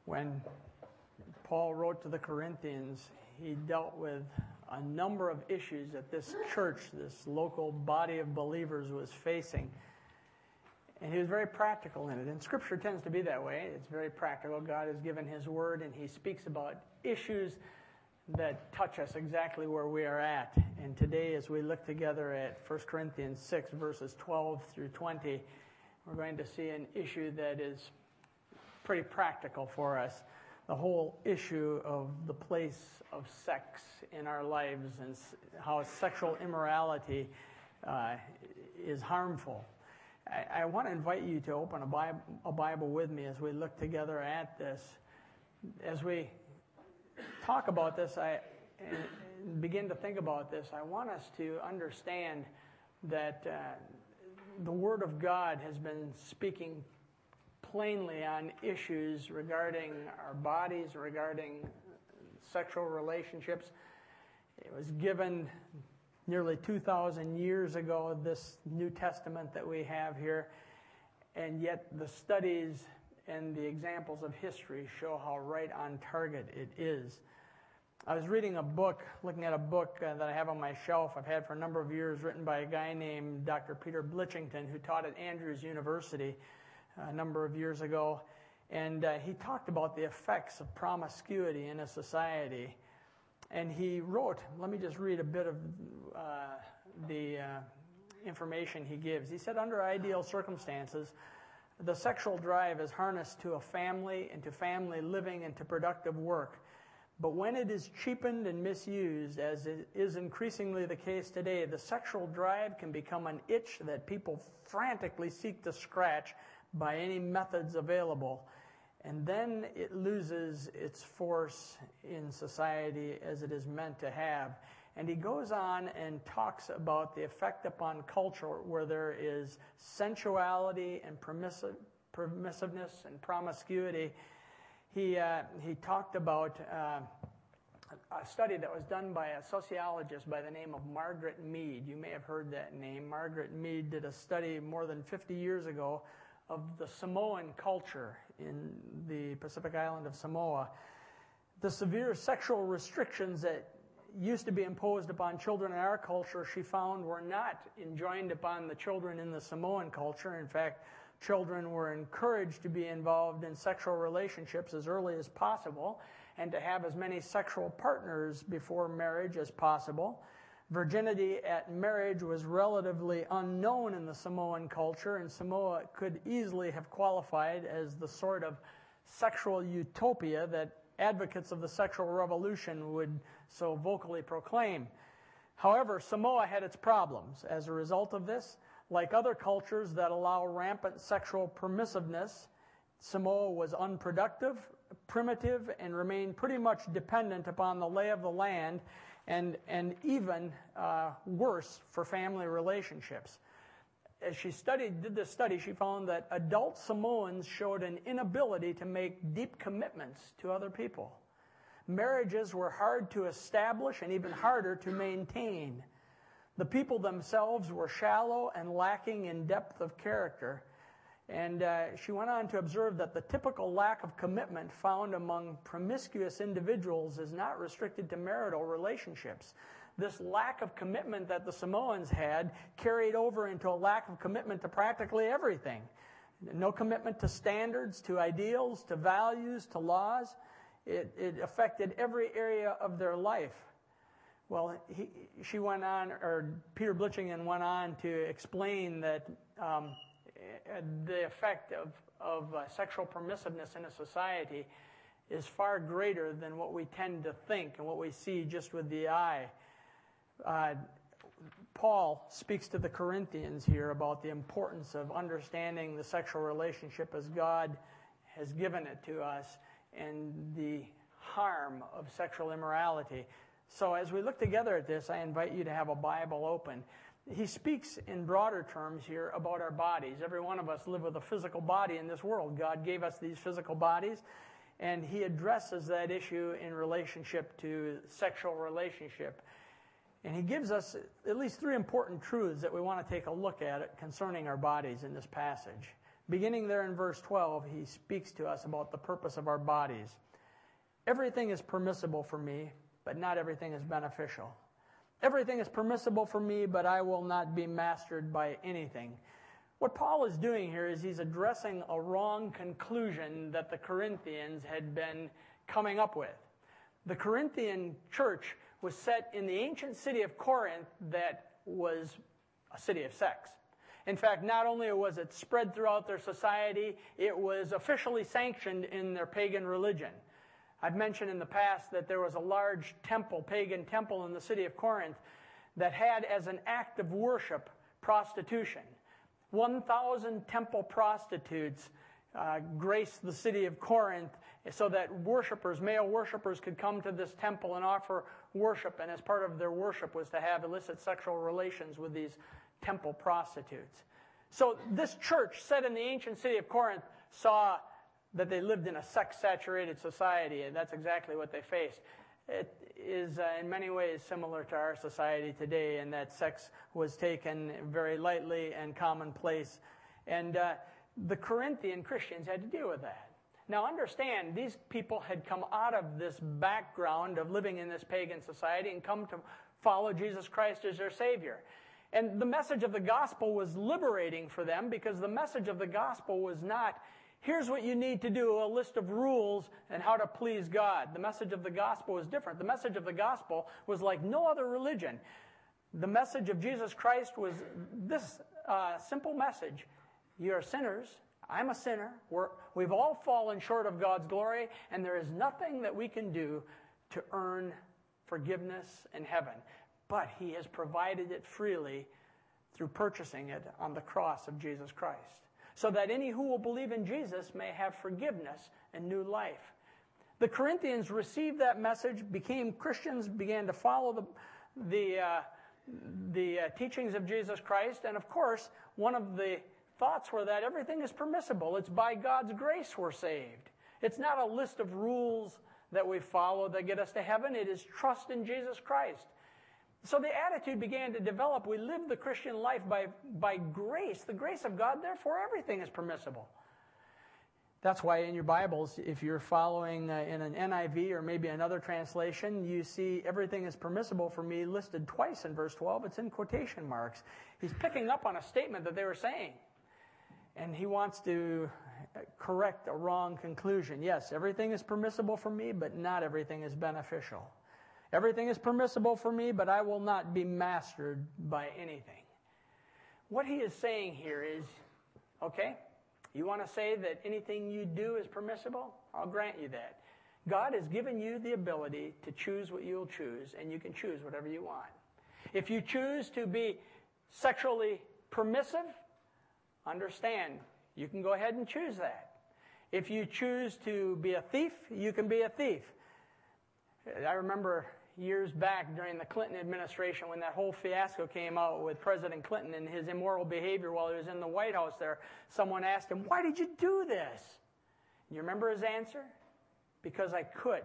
When Paul wrote to the Corinthians, he dealt with a number of issues that this church, this local body of believers, was facing. And he was very practical in it. And Scripture tends to be that way. It's very practical. God has given His Word, and He speaks about issues that touch us exactly where we are at. And today, as we look together at 1 Corinthians 6, verses 12 through 20, we're going to see an issue that is pretty practical for us. The whole issue of the place of sex in our lives and how sexual immorality is harmful. I want to invite you to open a Bible with me as we look together at this. As we talk about this, and begin to think about this, I want us to understand that the Word of God has been speaking plainly on issues regarding our bodies, regarding sexual relationships. It was given nearly 2,000 years ago, this New Testament that we have here, and yet the studies and the examples of history show how right on target it is. I was reading a book, looking at a book that I have on my shelf I've had for a number of years, written by a guy named Dr. Peter Blicchington, who taught at Andrews University a number of years ago. And he talked about the effects of promiscuity in a society. And he wrote, let me just read a bit of the information he gives. He said, under ideal circumstances, the sexual drive is harnessed to a family and to family living and to productive work. But when it is cheapened and misused, as is increasingly the case today, the sexual drive can become an itch that people frantically seek to scratch by any methods available. And then it loses its force in society as it is meant to have. And he goes on and talks about the effect upon culture where there is sensuality and permissiveness and promiscuity. He talked about a study that was done by a sociologist by the name of Margaret Mead. You may have heard that name. Margaret Mead did a study more than 50 years ago of the Samoan culture in the Pacific island of Samoa. The severe sexual restrictions that used to be imposed upon children in our culture, she found, were not enjoined upon the children in the Samoan culture. In fact, children were encouraged to be involved in sexual relationships as early as possible and to have as many sexual partners before marriage as possible. Virginity at marriage was relatively unknown in the Samoan culture, and Samoa could easily have qualified as the sort of sexual utopia that advocates of the sexual revolution would so vocally proclaim. However, Samoa had its problems. As a result of this, like other cultures that allow rampant sexual permissiveness, Samoa was unproductive, primitive, and remained pretty much dependent upon the lay of the land, and even worse for family relationships. As she did this study, she found that adult Samoans showed an inability to make deep commitments to other people. Marriages were hard to establish and even harder to maintain. The people themselves were shallow and lacking in depth of character. And she went on to observe that the typical lack of commitment found among promiscuous individuals is not restricted to marital relationships. This lack of commitment that the Samoans had carried over into a lack of commitment to practically everything. No commitment to standards, to ideals, to values, to laws. It affected every area of their life. Well, she went on, or Peter Blicchington went on to explain that the effect of sexual permissiveness in a society is far greater than what we tend to think and what we see just with the eye. Paul speaks to the Corinthians here about the importance of understanding the sexual relationship as God has given it to us and the harm of sexual immorality. So as we look together at this, I invite you to have a Bible open. He speaks in broader terms here about our bodies. Every one of us live with a physical body in this world. God gave us these physical bodies, and he addresses that issue in relationship to sexual relationship. And he gives us at least three important truths that we want to take a look at concerning our bodies in this passage. Beginning there in verse 12, he speaks to us about the purpose of our bodies. Everything is permissible for me, but not everything is beneficial. Everything is permissible for me, but I will not be mastered by anything. What Paul is doing here is he's addressing a wrong conclusion that the Corinthians had been coming up with. The Corinthian church was set in the ancient city of Corinth that was a city of sex. In fact, not only was it spread throughout their society, it was officially sanctioned in their pagan religion. I've mentioned in the past that there was a large temple, pagan temple in the city of Corinth that had as an act of worship prostitution. 1,000 temple prostitutes graced the city of Corinth so that worshipers, male worshipers, could come to this temple and offer worship, and as part of their worship was to have illicit sexual relations with these temple prostitutes. So this church, set in the ancient city of Corinth, saw that they lived in a sex-saturated society, and that's exactly what they faced. It is in many ways similar to our society today, in that sex was taken very lightly and commonplace. And the Corinthian Christians had to deal with that. Now understand, these people had come out of this background of living in this pagan society and come to follow Jesus Christ as their Savior. And the message of the gospel was liberating for them, because the message of the gospel was not, here's what you need to do, a list of rules and how to please God. The message of the gospel was different. The message of the gospel was like no other religion. The message of Jesus Christ was this simple message. You are sinners. I'm a sinner. We've all fallen short of God's glory, and there is nothing that we can do to earn forgiveness in heaven. But He has provided it freely through purchasing it on the cross of Jesus Christ, so that any who will believe in Jesus may have forgiveness and new life. The Corinthians received that message, became Christians, began to follow the teachings of Jesus Christ, and of course, one of the thoughts were that everything is permissible. It's by God's grace we're saved. It's not a list of rules that we follow that get us to heaven. It is trust in Jesus Christ. So the attitude began to develop. We live the Christian life by grace, the grace of God. Therefore, everything is permissible. That's why in your Bibles, if you're following in an NIV or maybe another translation, you see everything is permissible for me listed twice in verse 12. It's in quotation marks. He's picking up on a statement that they were saying. And he wants to correct a wrong conclusion. Yes, everything is permissible for me, but not everything is beneficial. Everything is permissible for me, but I will not be mastered by anything. What he is saying here is, okay, you want to say that anything you do is permissible? I'll grant you that. God has given you the ability to choose what you'll choose, and you can choose whatever you want. If you choose to be sexually permissive, understand, you can go ahead and choose that. If you choose to be a thief, you can be a thief. I remember years back during the Clinton administration when that whole fiasco came out with President Clinton and his immoral behavior while he was in the White House there. Someone asked him, "Why did you do this?" You remember his answer? Because I could.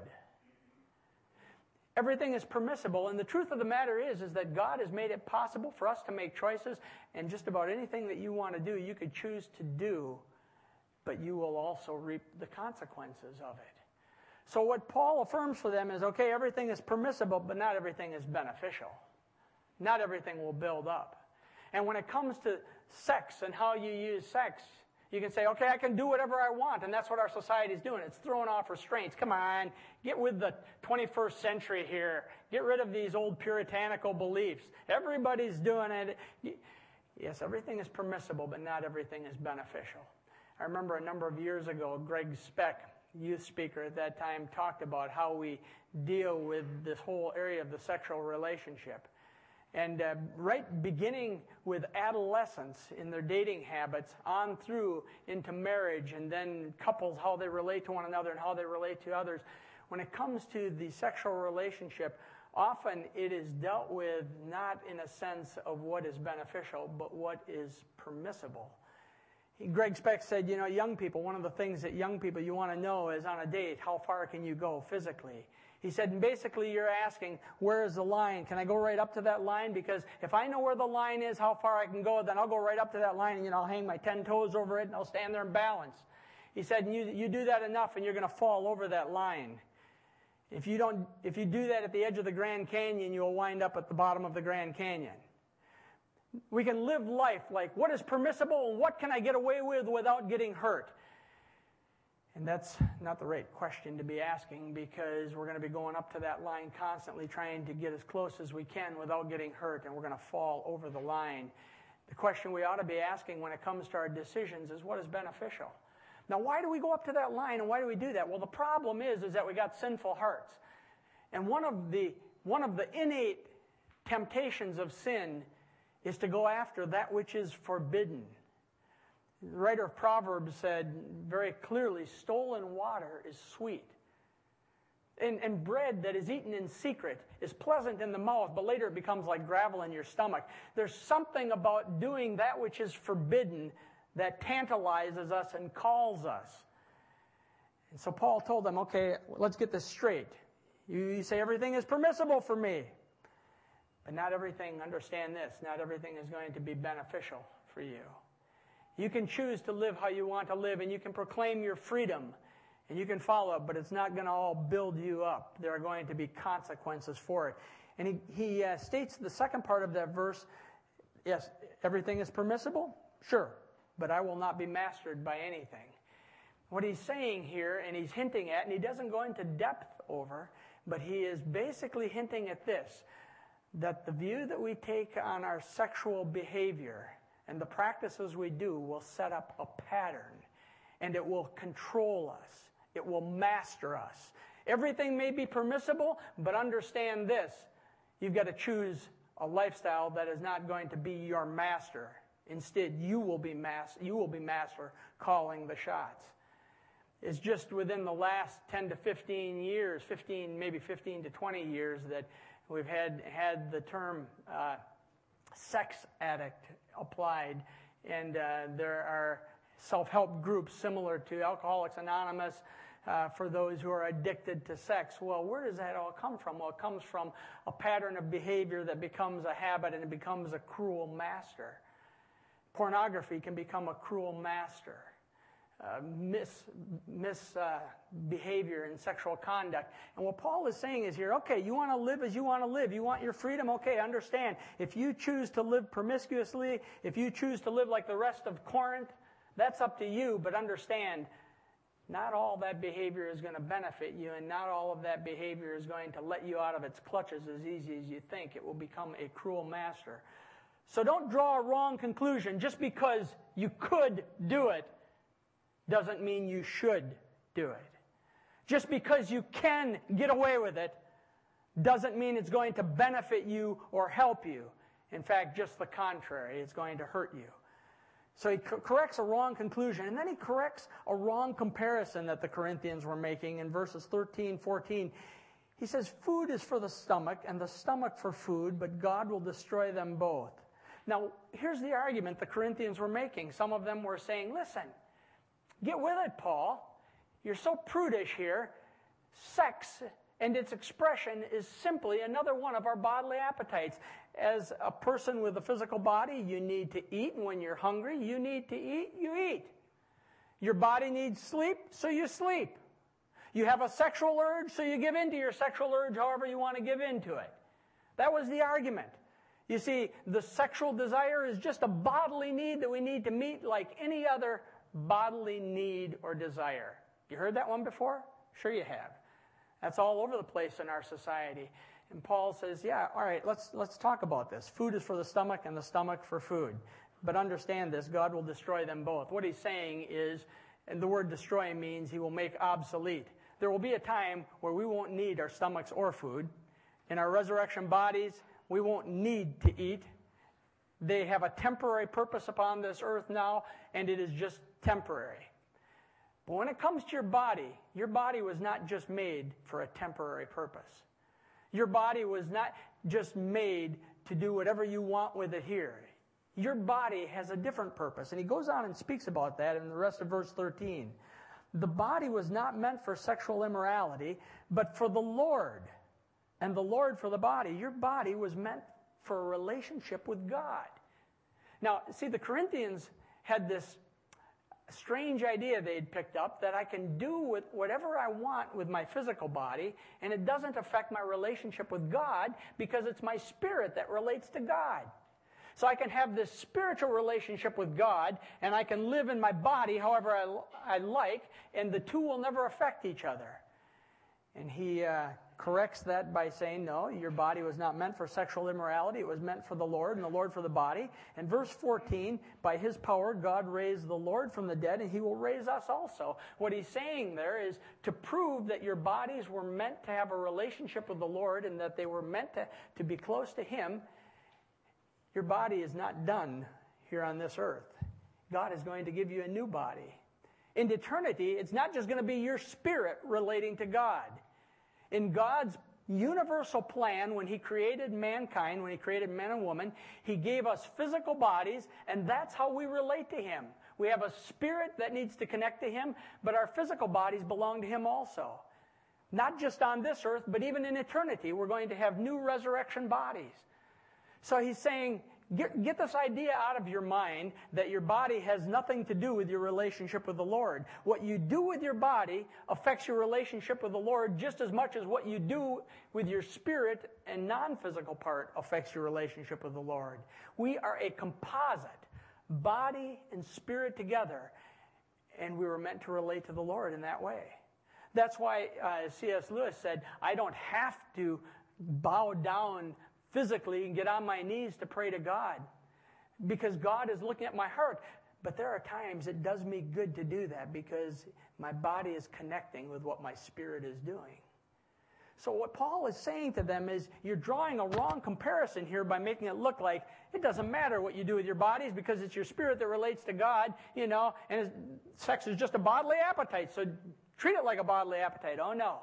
Everything is permissible, and the truth of the matter is that God has made it possible for us to make choices, and just about anything that you want to do, you could choose to do, but you will also reap the consequences of it. So what Paul affirms for them is, okay, everything is permissible, but not everything is beneficial. Not everything will build up. And when it comes to sex and how you use sex, you can say, okay, I can do whatever I want, and that's what our society is doing. It's throwing off restraints. Come on, get with the 21st century here. Get rid of these old puritanical beliefs. Everybody's doing it. Yes, everything is permissible, but not everything is beneficial. I remember a number of years ago, Greg Speck, youth speaker at that time, talked about how we deal with this whole area of the sexual relationship. And right beginning with adolescence in their dating habits on through into marriage, and then couples, how they relate to one another and how they relate to others. When it comes to the sexual relationship, often it is dealt with not in a sense of what is beneficial, but what is permissible. Greg Speck said, young people, one of the things that young people you want to know is on a date, how far can you go physically? He said, basically you're asking, where is the line? Can I go right up to that line? Because if I know where the line is, how far I can go, then I'll go right up to that line and I'll hang my 10 toes over it and I'll stand there and balance. He said, you do that enough and you're going to fall over that line. If you do that at the edge of the Grand Canyon, you'll wind up at the bottom of the Grand Canyon. We can live life like what is permissible and what can I get away with without getting hurt? And that's not the right question to be asking, because we're going to be going up to that line constantly trying to get as close as we can without getting hurt, and we're going to fall over the line. The question we ought to be asking when it comes to our decisions is what is beneficial? Now, why do we go up to that line and why do we do that? Well, the problem is that we got sinful hearts. And one of the innate temptations of sin is to go after that which is forbidden. The writer of Proverbs said very clearly, stolen water is sweet. And bread that is eaten in secret is pleasant in the mouth, but later it becomes like gravel in your stomach. There's something about doing that which is forbidden that tantalizes us and calls us. And so Paul told them, okay, let's get this straight. You say everything is permissible for me. But not everything, understand this, not everything is going to be beneficial for you. You can choose to live how you want to live, and you can proclaim your freedom, and you can follow it, but it's not going to all build you up. There are going to be consequences for it. And he states the second part of that verse, yes, everything is permissible? Sure, but I will not be mastered by anything. What he's saying here, and he's hinting at, and he doesn't go into depth over, but he is basically hinting at this, that the view that we take on our sexual behavior and the practices we do will set up a pattern, and it will control us. It will master us. Everything may be permissible, but understand this. You've got to choose a lifestyle that is not going to be your master. Instead, you will be master calling the shots. It's just within the last 10 to 15 years, maybe 15 to 20 years, that we've had the term sex addict applied, and there are self-help groups similar to Alcoholics Anonymous for those who are addicted to sex. Well, where does that all come from? Well, it comes from a pattern of behavior that becomes a habit and it becomes a cruel master. Pornography can become a cruel master. Misbehavior in sexual conduct. And what Paul is saying is here, okay, you want to live as you want to live. You want your freedom? Okay, understand. If you choose to live promiscuously, if you choose to live like the rest of Corinth, that's up to you, but understand, not all that behavior is going to benefit you, and not all of that behavior is going to let you out of its clutches as easy as you think. It will become a cruel master. So don't draw a wrong conclusion. Just because you could do it doesn't mean you should do it. Just because you can get away with it doesn't mean it's going to benefit you or help you. In fact, just the contrary. It's going to hurt you. So he corrects a wrong conclusion, and then he corrects a wrong comparison that the Corinthians were making in verses 13, 14. He says, food is for the stomach, and the stomach for food, but God will destroy them both. Now, here's the argument the Corinthians were making. Some of them were saying, listen, get with it, Paul. You're so prudish here. Sex and its expression is simply another one of our bodily appetites. As a person with a physical body, you need to eat, and when you're hungry, you need to eat, you eat. Your body needs sleep, so you sleep. You have a sexual urge, so you give in to your sexual urge however you want to give in to it. That was the argument. You see, the sexual desire is just a bodily need that we need to meet like any other bodily need or desire. You heard that one before? Sure you have. That's all over the place in our society. And Paul says, yeah, all right, let's talk about this. Food is for the stomach and the stomach for food. But understand this, God will destroy them both. What he's saying is, and the word destroy means he will make obsolete. There will be a time where we won't need our stomachs or food. In our resurrection bodies, we won't need to eat. They have a temporary purpose upon this earth now, and it is just temporary. But when it comes to your body was not just made for a temporary purpose. Your body was not just made to do whatever you want with it here. your body has a different purpose. And he goes on and speaks about that in the rest of verse 13. The body was not meant for sexual immorality, but for the Lord, and the Lord for the body. Your body was meant for a relationship with God. Now, see, the Corinthians had this strange idea they'd picked up that I can do with whatever I want with my physical body, and it doesn't affect my relationship with God because it's my spirit that relates to God. So I can have this spiritual relationship with God, and I can live in my body however I like, and the two will never affect each other. And he corrects that by saying, no, your body was not meant for sexual immorality. It was meant for the Lord, and the Lord for the body. And verse 14, by his power, God raised the Lord from the dead, and he will raise us also. What he's saying there is to prove that your bodies were meant to have a relationship with the Lord and that they were meant to be close to him. Your body is not done here on this earth. God is going to give you a new body. In eternity, it's not just going to be your spirit relating to God. In God's universal plan, when he created mankind, when he created man and woman, he gave us physical bodies, and that's how we relate to him. We have a spirit that needs to connect to him, but our physical bodies belong to him also. Not just on this earth, but even in eternity, we're going to have new resurrection bodies. So he's saying, get this idea out of your mind that your body has nothing to do with your relationship with the Lord. What you do with your body affects your relationship with the Lord just as much as what you do with your spirit and non-physical part affects your relationship with the Lord. We are a composite, body and spirit together, and we were meant to relate to the Lord in that way. That's why C.S. Lewis said, I don't have to bow down physically and get on my knees to pray to God because God is looking at my heart. But there are times it does me good to do that because my body is connecting with what my spirit is doing. So what Paul is saying to them is you're drawing a wrong comparison here by making it look like it doesn't matter what you do with your bodies because it's your spirit that relates to God, and sex is just a bodily appetite. So treat it like a bodily appetite. Oh, no.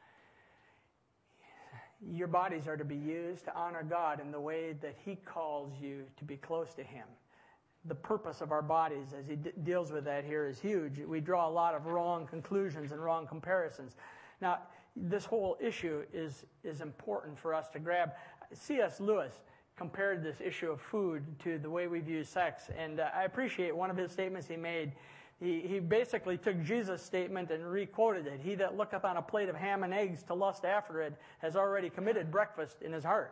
Your bodies are to be used to honor God in the way that he calls you to be close to him. The purpose of our bodies, as he deals with that here, is huge. We draw a lot of wrong conclusions and wrong comparisons. Now, this whole issue is important for us to grab. C.S. Lewis compared this issue of food to the way we view sex, and I appreciate one of his statements he made. He basically took Jesus' statement and re-quoted it. He that looketh on a plate of ham and eggs to lust after it has already committed breakfast in his heart.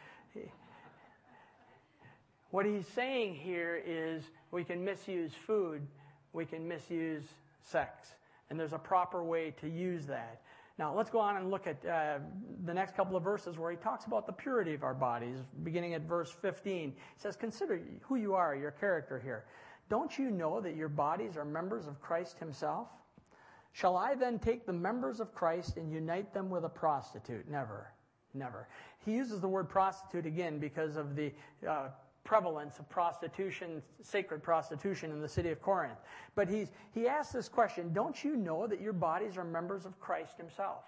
What he's saying here is we can misuse food, we can misuse sex, and there's a proper way to use that. Now, let's go on and look at the next couple of verses where he talks about the purity of our bodies, beginning at verse 15. He says, consider who you are, your character here. Don't you know that your bodies are members of Christ himself? Shall I then take the members of Christ and unite them with a prostitute? Never, never. He uses the word prostitute again because of the prevalence of prostitution, sacred prostitution in the city of Corinth. But he asks this question, don't you know that your bodies are members of Christ himself?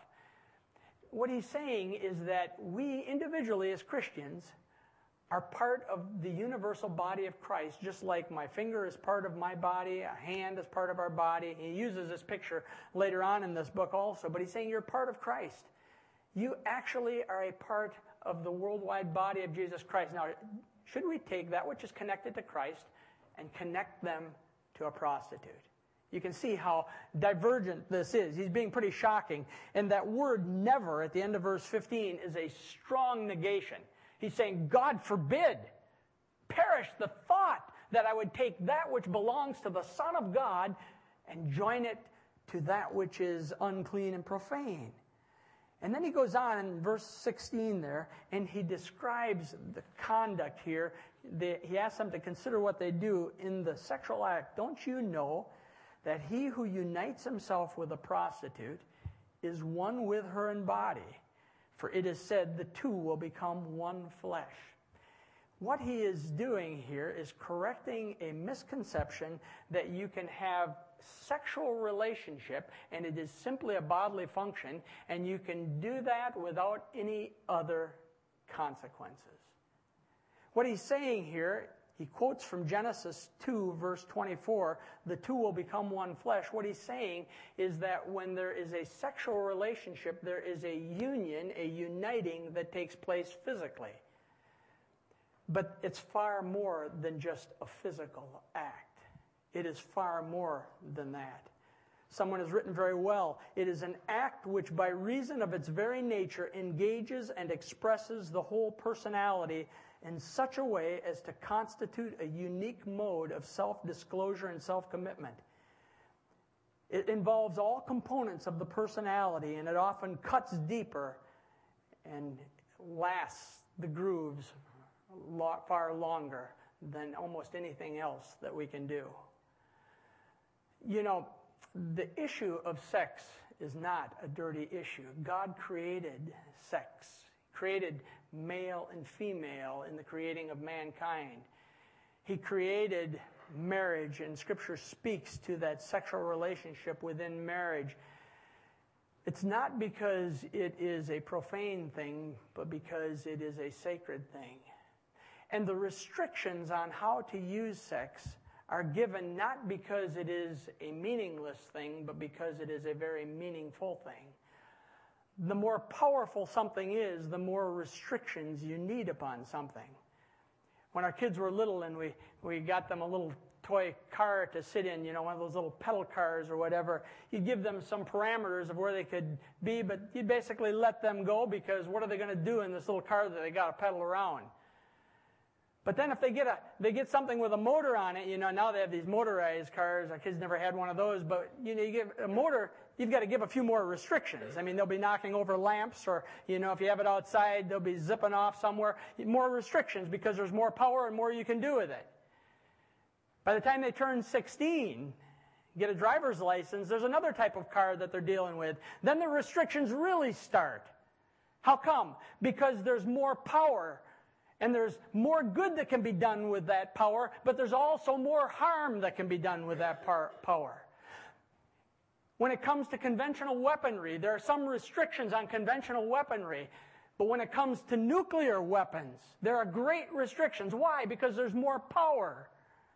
What he's saying is that we individually as Christians are part of the universal body of Christ, just like my finger is part of my body, a hand is part of our body. He uses this picture later on in this book also, but he's saying you're part of Christ. You actually are a part of the worldwide body of Jesus Christ. Now, should we take that which is connected to Christ and connect them to a prostitute? You can see how divergent this is. He's being pretty shocking. And that word never at the end of verse 15 is a strong negation. He's saying, God forbid, perish the thought that I would take that which belongs to the Son of God and join it to that which is unclean and profane. And then he goes on in verse 16 there, and he describes the conduct here. He asks them to consider what they do in the sexual act. Don't you know that he who unites himself with a prostitute is one with her in body? For it is said, the two will become one flesh. What he is doing here is correcting a misconception that you can have sexual relationship and it is simply a bodily function, and you can do that without any other consequences. What he's saying here, He quotes from Genesis 2, verse 24, the two will become one flesh. What he's saying is that when there is a sexual relationship, there is a union, a uniting that takes place physically. But it's far more than just a physical act. It is far more than that. Someone has written very well, it is an act which by reason of its very nature engages and expresses the whole personality in such a way as to constitute a unique mode of self-disclosure and self-commitment. It involves all components of the personality, and it often cuts deeper and lasts the grooves far longer than almost anything else that we can do. You know, the issue of sex is not a dirty issue. God created sex, created male and female in the creating of mankind. He created marriage, and Scripture speaks to that sexual relationship within marriage. It's not because it is a profane thing, but because it is a sacred thing. And the restrictions on how to use sex are given not because it is a meaningless thing, but because it is a very meaningful thing. The more powerful something is, the more restrictions you need upon something. When our kids were little and we got them a little toy car to sit in, you know, one of those little pedal cars or whatever, you'd give them some parameters of where they could be, but you'd basically let them go because what are they going to do in this little car that they got to pedal around? But then if they get something with a motor on it, you know, now they have these motorized cars. Our kids never had one of those, but you know, you give a motor, you've got to give a few more restrictions. I mean, they'll be knocking over lamps, or you know, if you have it outside, they'll be zipping off somewhere. More restrictions because there's more power and more you can do with it. By the time they turn 16, get a driver's license, there's another type of car that they're dealing with. Then the restrictions really start. How come? Because there's more power. And there's more good that can be done with that power, but there's also more harm that can be done with that power. When it comes to conventional weaponry, there are some restrictions on conventional weaponry. But when it comes to nuclear weapons, there are great restrictions. Why? Because there's more power.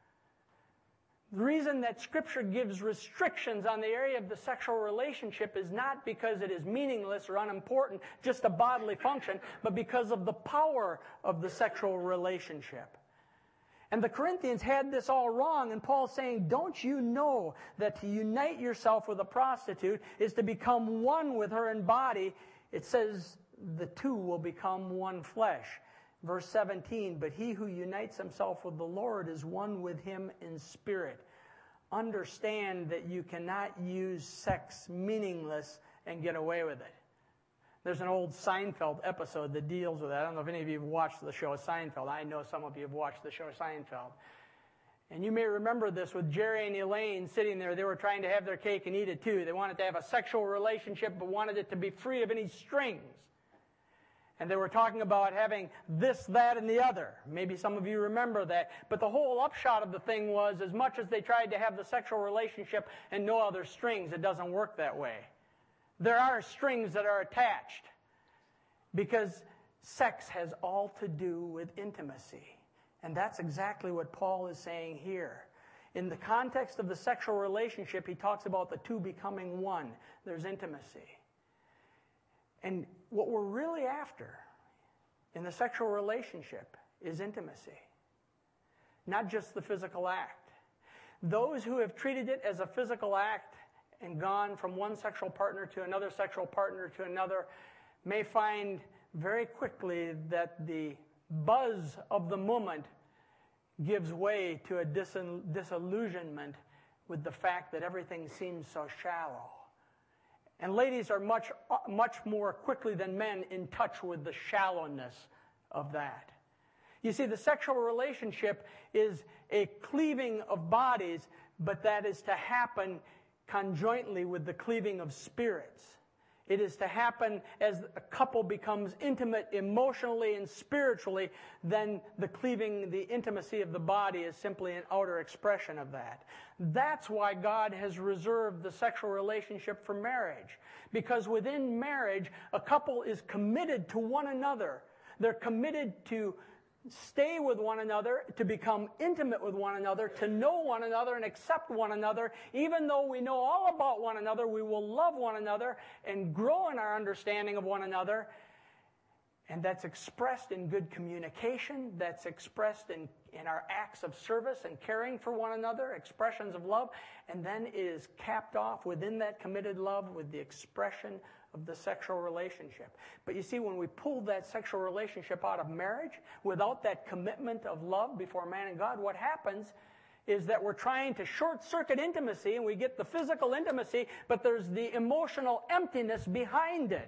The reason that Scripture gives restrictions on the area of the sexual relationship is not because it is meaningless or unimportant, just a bodily function, but because of the power of the sexual relationship. And the Corinthians had this all wrong, and Paul's saying, don't you know that to unite yourself with a prostitute is to become one with her in body? It says the two will become one flesh. Verse 17, but he who unites himself with the Lord is one with him in spirit. Understand that you cannot use sex meaningless and get away with it. There's an old Seinfeld episode that deals with that. I don't know if any of you have watched the show Seinfeld. I know some of you have watched the show Seinfeld. And you may remember this with Jerry and Elaine sitting there. They were trying to have their cake and eat it too. They wanted to have a sexual relationship but wanted it to be free of any strings. And they were talking about having this, that, and the other. Maybe some of you remember that. But the whole upshot of the thing was, as much as they tried to have the sexual relationship and no other strings, it doesn't work that way. There are strings that are attached. Because sex has all to do with intimacy. And that's exactly what Paul is saying here. In the context of the sexual relationship, he talks about the two becoming one. There's intimacy. And what we're really after in the sexual relationship is intimacy, not just the physical act. Those who have treated it as a physical act and gone from one sexual partner to another sexual partner to another may find very quickly that the buzz of the moment gives way to a disillusionment with the fact that everything seems so shallow. And ladies are much more quickly than men in touch with the shallowness of that. You see, the sexual relationship is a cleaving of bodies, but that is to happen conjointly with the cleaving of spirits. It is to happen as a couple becomes intimate emotionally and spiritually, then the intimacy of the body is simply an outer expression of that. That's why God has reserved the sexual relationship for marriage. Because within marriage, a couple is committed to one another. They're committed to stay with one another, to become intimate with one another, to know one another and accept one another. Even though we know all about one another, we will love one another and grow in our understanding of one another. And that's expressed in good communication. That's expressed in our acts of service and caring for one another, expressions of love. And then it is capped off within that committed love with the expression of the sexual relationship. But you see, when we pull that sexual relationship out of marriage, without that commitment of love before man and God, what happens is that we're trying to short-circuit intimacy, and we get the physical intimacy, but there's the emotional emptiness behind it.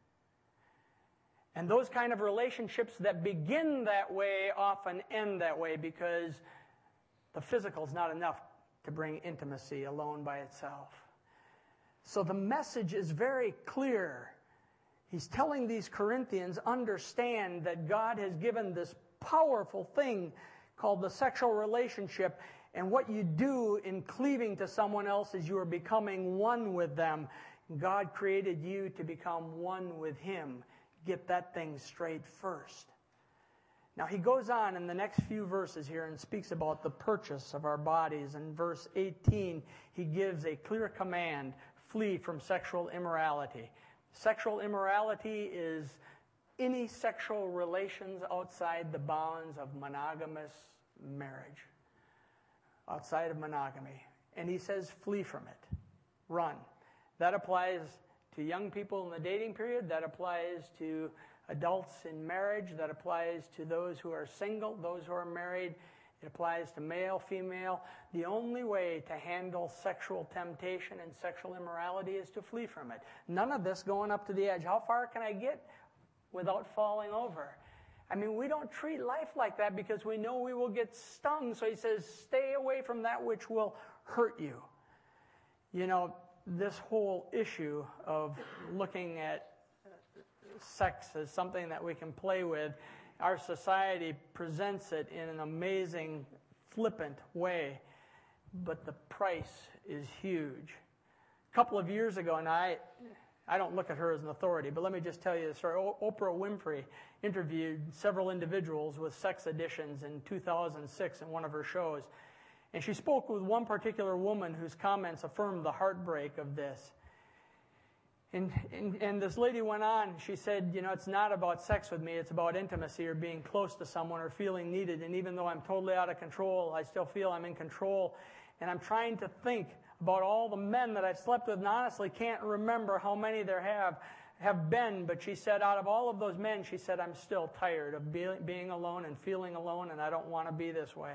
And those kind of relationships that begin that way often end that way, because the physical is not enough to bring intimacy alone by itself. So the message is very clear. He's telling these Corinthians, understand that God has given this powerful thing called the sexual relationship, and what you do in cleaving to someone else is you are becoming one with them. God created you to become one with Him. Get that thing straight first. Now he goes on in the next few verses here and speaks about the purchase of our bodies. In verse 18, he gives a clear command: flee from sexual immorality. Sexual immorality is any sexual relations outside the bounds of monogamous marriage, outside of monogamy. And he says flee from it. Run. That applies to young people in the dating period. That applies to adults in marriage. That applies to those who are single, those who are married. It applies to male, female. The only way to handle sexual temptation and sexual immorality is to flee from it. None of this going up to the edge. How far can I get without falling over? I mean, we don't treat life like that because we know we will get stung. So he says, stay away from that which will hurt you. You know, this whole issue of looking at sex as something that we can play with, our society presents it in an amazing, flippant way, but the price is huge. A couple of years ago, and I don't look at her as an authority, but let me just tell you the story. Oprah Winfrey interviewed several individuals with sex addictions in 2006 in one of her shows. And she spoke with one particular woman whose comments affirmed the heartbreak of this. And this lady went on, she said, you know, it's not about sex with me, it's about intimacy or being close to someone or feeling needed. And even though I'm totally out of control, I still feel I'm in control. And I'm trying to think about all the men that I've slept with, and honestly can't remember how many there have been. But she said, out of all of those men, she said, I'm still tired of being alone and feeling alone, and I don't want to be this way.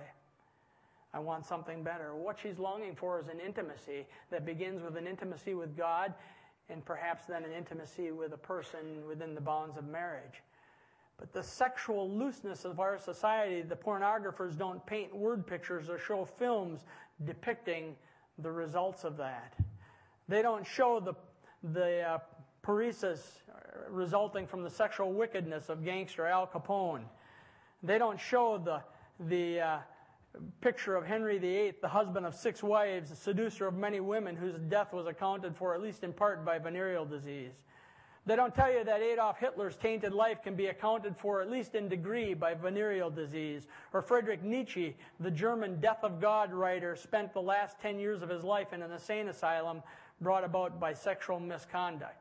I want something better. What she's longing for is an intimacy that begins with an intimacy with God, and perhaps then an intimacy with a person within the bounds of marriage. But the sexual looseness of our society, the pornographers don't paint word pictures or show films depicting the results of that. They don't show the paresis resulting from the sexual wickedness of gangster Al Capone. They don't show the picture of Henry VIII, the husband of 6 wives, the seducer of many women, whose death was accounted for at least in part by venereal disease. They don't tell you that Adolf Hitler's tainted life can be accounted for at least in degree by venereal disease. Or Friedrich Nietzsche, the German Death of God writer, spent the last 10 years of his life in an insane asylum brought about by sexual misconduct.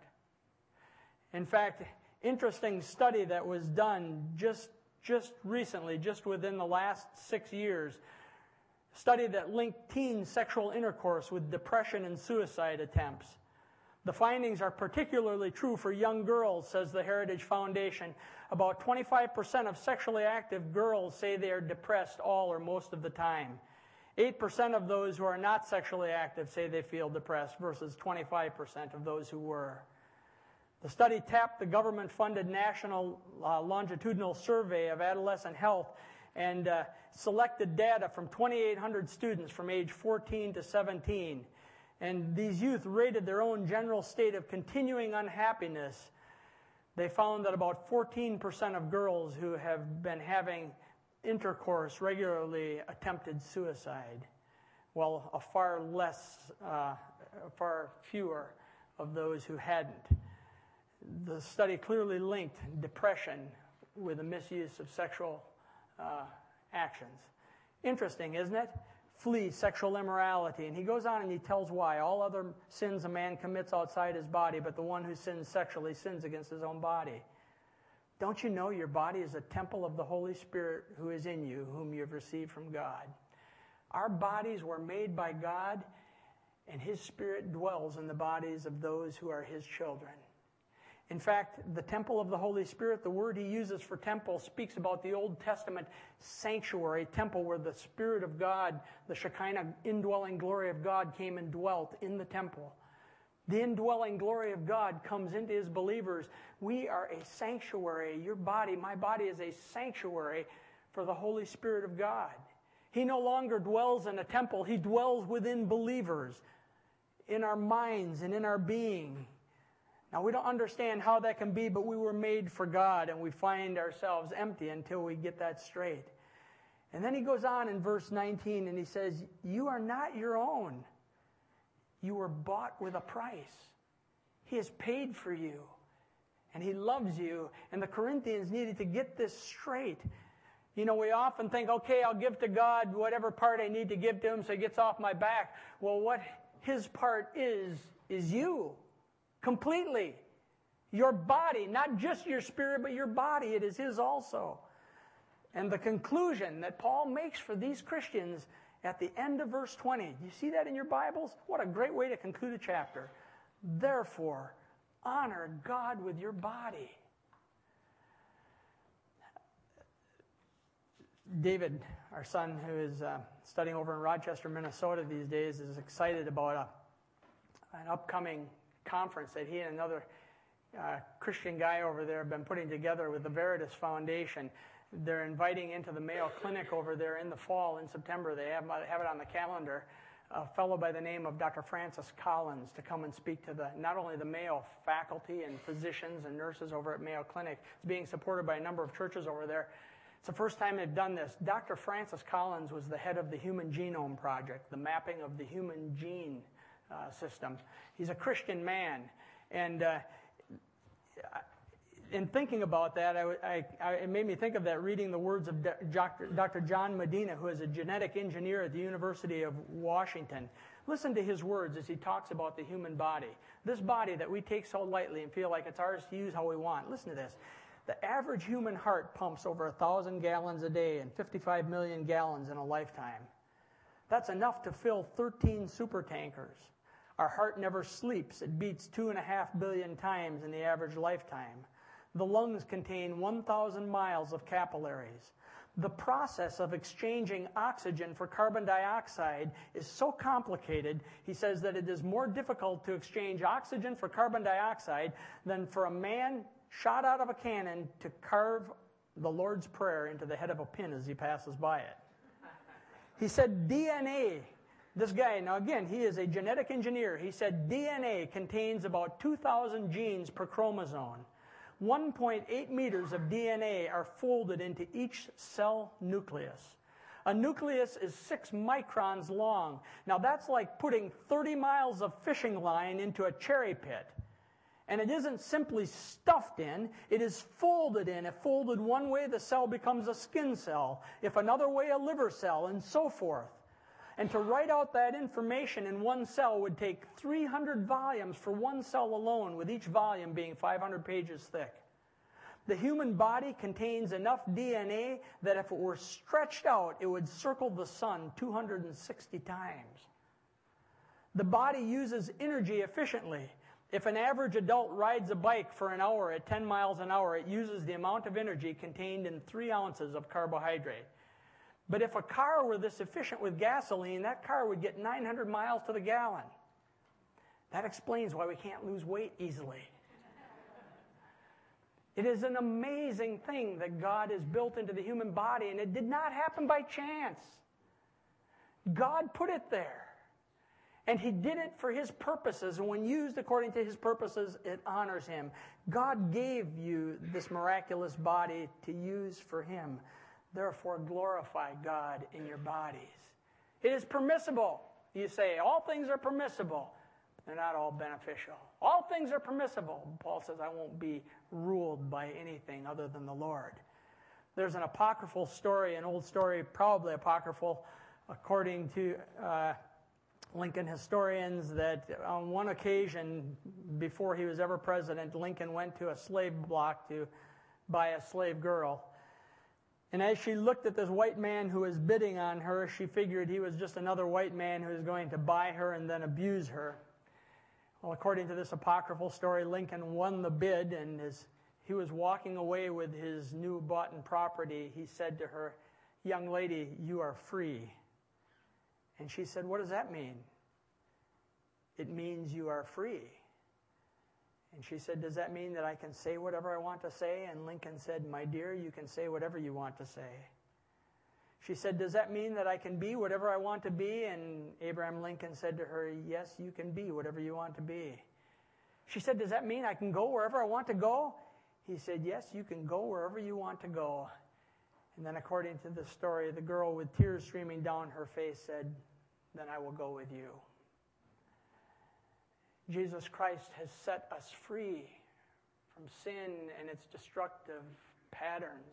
In fact, interesting study that was done just recently, just within the last 6 years, a study that linked teen sexual intercourse with depression and suicide attempts. The findings are particularly true for young girls, says the Heritage Foundation. About 25% of sexually active girls say they are depressed all or most of the time. 8% of those who are not sexually active say they feel depressed versus 25% of those who were. The study tapped the government-funded National Longitudinal Survey of Adolescent Health and selected data from 2,800 students from age 14 to 17. And these youth rated their own general state of continuing unhappiness. They found that about 14% of girls who have been having intercourse regularly attempted suicide, while a far fewer of those who hadn't. The study clearly linked depression with the misuse of sexual actions. Interesting, isn't it? Flee sexual immorality. And he goes on and he tells why. All other sins a man commits outside his body, but the one who sins sexually sins against his own body. Don't you know your body is a temple of the Holy Spirit who is in you, whom you have received from God? Our bodies were made by God, and His Spirit dwells in the bodies of those who are His children. In fact, the temple of the Holy Spirit, the word He uses for temple, speaks about the Old Testament sanctuary temple where the Spirit of God, the Shekinah indwelling glory of God, came and dwelt in the temple. The indwelling glory of God comes into His believers. We are a sanctuary. Your body, my body, is a sanctuary for the Holy Spirit of God. He no longer dwells in a temple. He dwells within believers, in our minds and in our being. Now, we don't understand how that can be, but we were made for God, and we find ourselves empty until we get that straight. And then he goes on in verse 19, and he says, you are not your own. You were bought with a price. He has paid for you, and He loves you. And the Corinthians needed to get this straight. You know, we often think, okay, I'll give to God whatever part I need to give to Him so He gets off my back. Well, what His part is you. Completely. Your body, not just your spirit, but your body. It is His also. And the conclusion that Paul makes for these Christians at the end of verse 20, do you see that in your Bibles? What a great way to conclude a chapter. Therefore, honor God with your body. David, our son, who is studying over in Rochester, Minnesota these days, is excited about an upcoming conference that he and another Christian guy over there have been putting together with the Veritas Foundation. They're inviting into the Mayo Clinic over there in the fall, in September. They have it on the calendar. A fellow by the name of Dr. Francis Collins to come and speak to not only the Mayo faculty and physicians and nurses over at Mayo Clinic. It's being supported by a number of churches over there. It's the first time they've done this. Dr. Francis Collins was the head of the Human Genome Project, the mapping of the human gene system. He's a Christian man. And in thinking about that, it made me think of that reading the words of Dr. John Medina, who is a genetic engineer at the University of Washington. Listen to his words as he talks about the human body. This body that we take so lightly and feel like it's ours to use how we want. Listen to this. The average human heart pumps over 1,000 gallons a day and 55 million gallons in a lifetime. That's enough to fill 13 supertankers. Our heart never sleeps. It beats 2.5 billion times in the average lifetime. The lungs contain 1,000 miles of capillaries. The process of exchanging oxygen for carbon dioxide is so complicated, he says, that it is more difficult to exchange oxygen for carbon dioxide than for a man shot out of a cannon to carve the Lord's Prayer into the head of a pin as he passes by it. He said DNA, this guy, now again, he is a genetic engineer. He said DNA contains about 2,000 genes per chromosome. 1.8 meters of DNA are folded into each cell nucleus. A nucleus is 6 microns long. Now that's like putting 30 miles of fishing line into a cherry pit. And it isn't simply stuffed in, it is folded in. If folded one way, the cell becomes a skin cell. If another way, a liver cell, and so forth. And to write out that information in one cell would take 300 volumes for one cell alone, with each volume being 500 pages thick. The human body contains enough DNA that if it were stretched out, it would circle the sun 260 times. The body uses energy efficiently. If an average adult rides a bike for an hour at 10 miles an hour, it uses the amount of energy contained in 3 ounces of carbohydrate. But if a car were this efficient with gasoline, that car would get 900 miles to the gallon. That explains why we can't lose weight easily. It is an amazing thing that God has built into the human body, and it did not happen by chance. God put it there. And He did it for His purposes, and when used according to His purposes, it honors Him. God gave you this miraculous body to use for Him. Therefore, glorify God in your bodies. It is permissible. You say, all things are permissible. They're not all beneficial. All things are permissible. Paul says, I won't be ruled by anything other than the Lord. There's an apocryphal story, an old story, probably apocryphal, according to Lincoln historians, that on one occasion, before he was ever president, Lincoln went to a slave block to buy a slave girl. And as she looked at this white man who was bidding on her, she figured he was just another white man who was going to buy her and then abuse her. Well, according to this apocryphal story, Lincoln won the bid, and as he was walking away with his new bought property, he said to her, "Young lady, you are free." And she said, "What does that mean?" "It means you are free." And she said, "Does that mean that I can say whatever I want to say?" And Lincoln said, "My dear, you can say whatever you want to say." She said, "Does that mean that I can be whatever I want to be?" And Abraham Lincoln said to her, "Yes, you can be whatever you want to be." She said, "Does that mean I can go wherever I want to go?" He said, "Yes, you can go wherever you want to go." And then according to the story, the girl with tears streaming down her face said, "Then I will go with you." Jesus Christ has set us free from sin and its destructive patterns.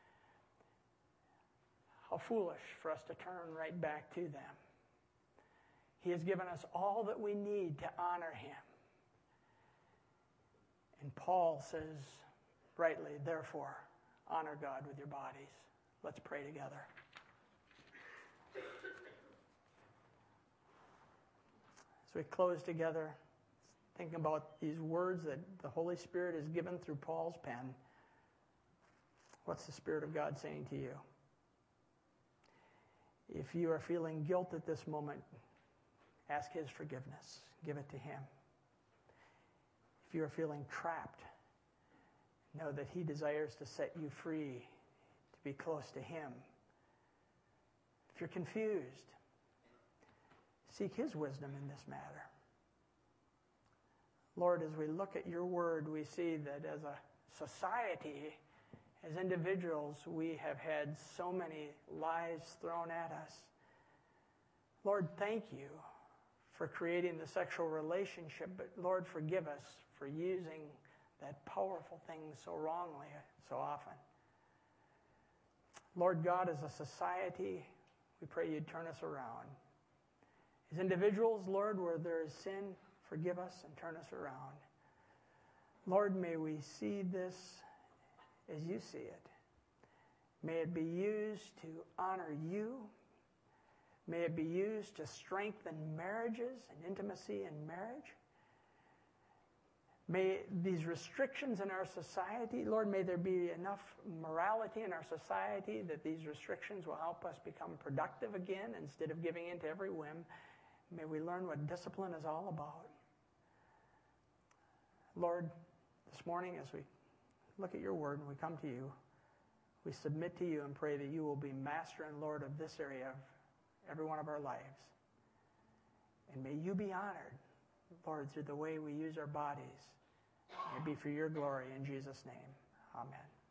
How foolish for us to turn right back to them. He has given us all that we need to honor him. And Paul says, rightly, therefore, honor God with your bodies. Let's pray together. As we close together, thinking about these words that the Holy Spirit has given through Paul's pen, what's the Spirit of God saying to you? If you are feeling guilt at this moment, ask his forgiveness. Give it to him. If you are feeling trapped, know that he desires to set you free, to be close to him. If you're confused, seek his wisdom in this matter. Lord, as we look at your word, we see that as a society, as individuals, we have had so many lies thrown at us. Lord, thank you for creating the sexual relationship, but Lord, forgive us for using that powerful thing so wrongly so often. Lord God, as a society, we pray you'd turn us around. As individuals, Lord, where there is sin, forgive us and turn us around. Lord, may we see this as you see it. May it be used to honor you. May it be used to strengthen marriages and intimacy in marriage. May these restrictions in our society, Lord, may there be enough morality in our society that these restrictions will help us become productive again instead of giving in to every whim. May we learn what discipline is all about. Lord, this morning as we look at your word and we come to you, we submit to you and pray that you will be master and Lord of this area of every one of our lives. And may you be honored, Lord, through the way we use our bodies. May it be for your glory in Jesus' name. Amen.